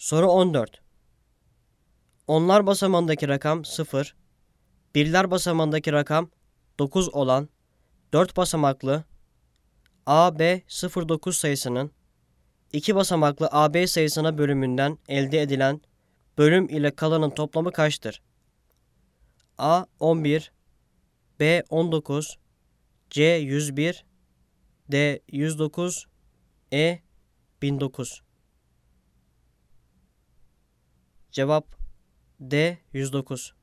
Soru 14. Onlar basamağındaki rakam 0, birler basamağındaki rakam 9 olan 4 basamaklı AB09 sayısının 2 basamaklı AB sayısına bölümünden elde edilen bölüm ile kalanın toplamı kaçtır? A 11, B 19, C 101, D 109, E 1009. Cevap D 109.